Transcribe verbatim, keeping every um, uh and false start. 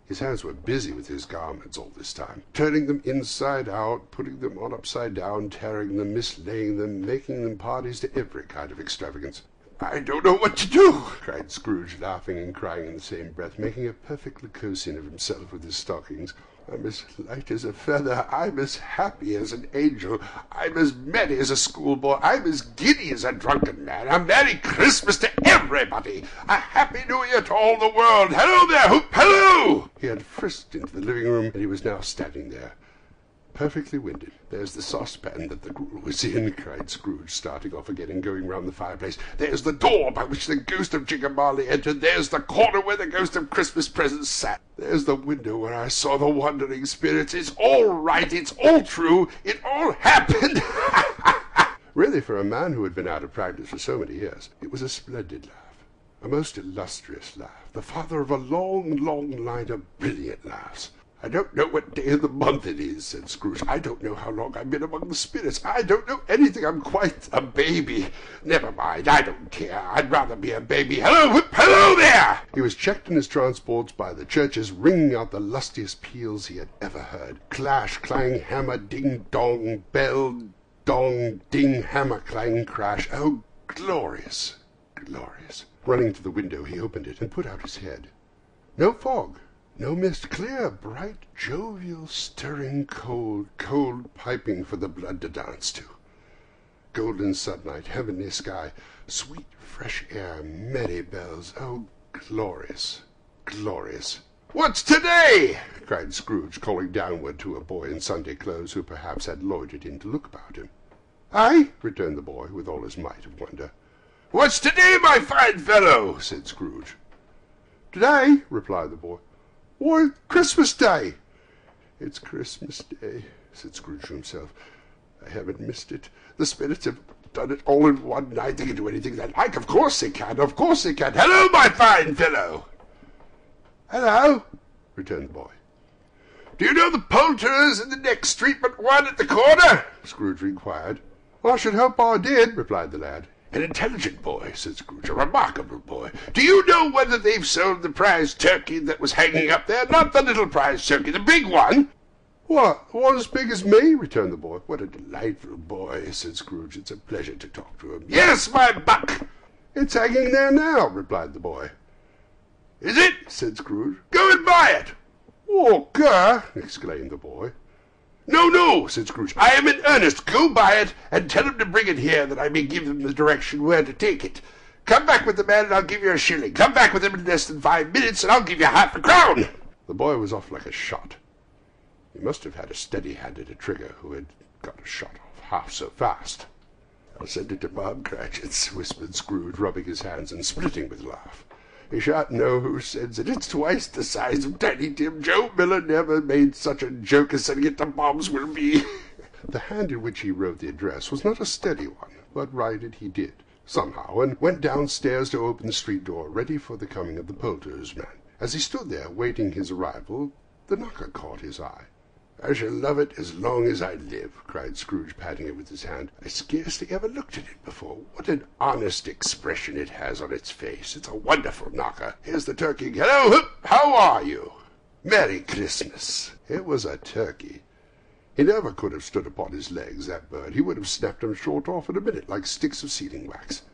His hands were busy with his garments all this time, turning them inside out, putting them on upside down, tearing them, mislaying them, making them parties to every kind of extravagance. "I don't know what to do!" cried Scrooge, laughing and crying in the same breath, making a perfect Lycosin of himself with his stockings. "I'm as light as a feather, I'm as happy as an angel, I'm as merry as a schoolboy, I'm as giddy as a drunken man. A Merry Christmas to everybody! A Happy New Year to all the world! Hello there, Hoop! Hello!" He had frisked into the living room, and he was now standing there, perfectly winded. "There's the saucepan that the gruel was in," cried Scrooge, starting off again and going round the fireplace. "There's the door by which the ghost of Jigger Marley entered. There's the corner where the ghost of Christmas presents sat. There's the window where I saw the wandering spirits. It's all right. It's all true. It all happened." Really, for a man who had been out of practice for so many years, it was a splendid laugh, a most illustrious laugh, the father of a long, long line of brilliant laughs. "I don't know what day of the month it is," said Scrooge. "I don't know how long I've been among the spirits. I don't know anything. I'm quite a baby. Never mind, I don't care. I'd rather be a baby. Hello, Whip! Hello there!" He was checked in his transports by the churches ringing out the lustiest peals he had ever heard. Clash, clang, hammer, ding, dong, bell, dong, ding, hammer, clang, crash. Oh, glorious, glorious. Running to the window, he opened it and put out his head. No fog. No mist, clear, bright, jovial, stirring, cold, cold piping for the blood to dance to. Golden sunlight, heavenly sky, sweet fresh air, merry bells. Oh, glorious, glorious. "What's today?" cried Scrooge, calling downward to a boy in Sunday clothes who perhaps had loitered in to look about him. "Aye?" returned the boy, with all his might of wonder. "What's today, my fine fellow?" said Scrooge. "Today?" replied the boy. "Why, Christmas Day." "It's Christmas Day," said Scrooge to himself. "I haven't missed it. The spirits have done it all in one night. They can do anything they like. Of course they can. Of course they can. Hello, my fine fellow!" "Hello," returned the boy. "Do you know the poulterers in the next street but one at the corner?" Scrooge inquired. "I should hope I did," replied the lad. "An intelligent boy," said Scrooge, "a remarkable boy. Do you know whether they've sold the prize turkey that was hanging up there? Not the little prize turkey, the big one." "What, one as big as me?" returned the boy. "What a delightful boy," said Scrooge. "It's a pleasure to talk to him." "Yes, my buck." "It's hanging there now," replied the boy. "Is it?" said Scrooge. "Go and buy it." "Oh, gah!" exclaimed the boy. "No, no," said Scrooge. "I am in earnest. Go buy it, and tell him to bring it here, that I may give them the direction where to take it. Come back with the man, and I'll give you a shilling. Come back with him in less than five minutes, and I'll give you half a crown." The boy was off like a shot. He must have had a steady hand at a trigger who had got a shot off half so fast. "I'll send it to Bob Cratchit's," whispered Scrooge, rubbing his hands and splitting with laugh. "He shan't know who sends it. It's twice the size of Tiny Tim. Joe Miller never made such a joke as sending it to Bob's will be." The hand in which he wrote the address was not a steady one, but write it he did, somehow, and went downstairs to open the street door, ready for the coming of the poulterer's man. As he stood there, waiting his arrival, the knocker caught his eye. "I shall love it as long as I live," cried Scrooge, patting it with his hand. "I scarcely ever looked at it before. What an honest expression it has on its face. It's a wonderful knocker. Here's the turkey. Hello, Hoop! How are you? Merry Christmas!" It was a turkey. He never could have stood upon his legs, that bird. He would have snapped them short off in a minute, like sticks of sealing wax.